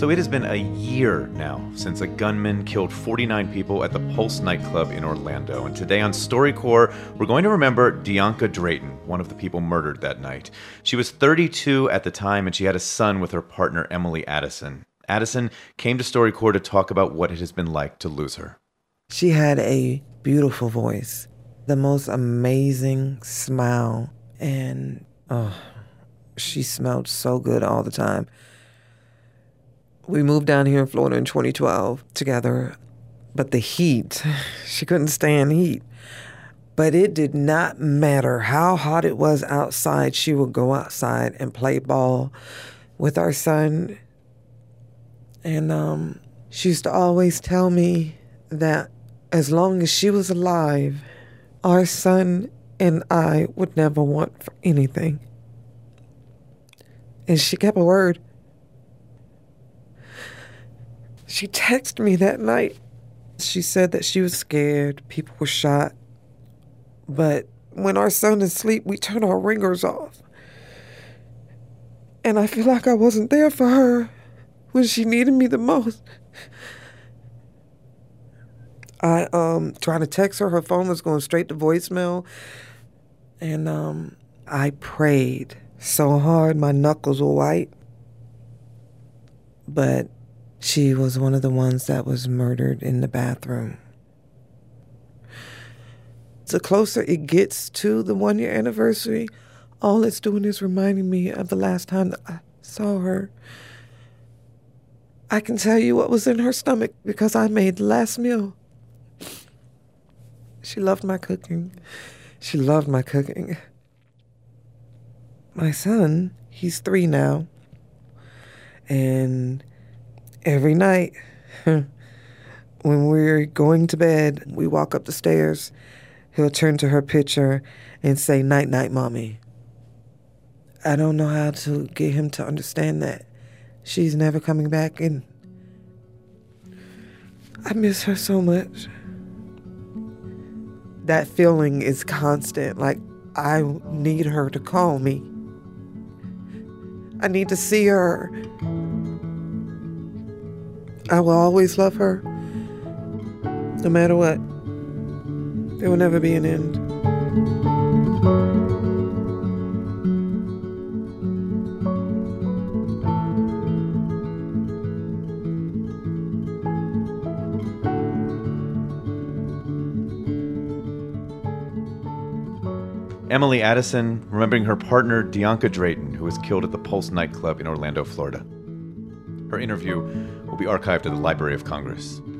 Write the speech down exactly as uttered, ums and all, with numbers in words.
So it has been a year now since a gunman killed forty-nine people at the Pulse nightclub in Orlando. And today on StoryCorps, we're going to remember Dianca Drayton, one of the people murdered that night. She was thirty-two at the time, and she had a son with her partner, Emily Addison. Addison came to StoryCorps to talk about what it has been like to lose her. She had a beautiful voice, the most amazing smile, and oh, she smelled so good all the time. We moved down here in Florida in twenty twelve together, but the heat, she couldn't stand heat. But it did not matter how hot it was outside. She would go outside and play ball with our son. And um, she used to always tell me that as long as she was alive, our son and I would never want for anything. And she kept her word. She texted me that night. She said that she was scared, people were shot. But when our son is asleep, we turn our ringers off. And I feel like I wasn't there for her when she needed me the most. I um tried to text her. Her phone was going straight to voicemail. And um I prayed so hard my knuckles were white. But she was one of the ones that was murdered in the bathroom. The closer it gets to the one-year anniversary, all it's doing is reminding me of the last time that I saw her. I can tell you what was in her stomach because I made the last meal. She loved my cooking. She loved my cooking. My son, he's three now, and every night, when we're going to bed, we walk up the stairs, he'll turn to her picture and say, "Night, night, Mommy." I don't know how to get him to understand that she's never coming back, and I miss her so much. That feeling is constant, like I need her to call me. I need to see her. I will always love her, no matter what. There will never be an end. Emily Addison, remembering her partner, Dianca Drayton, who was killed at the Pulse nightclub in Orlando, Florida. Her interview will be archived at the Library of Congress.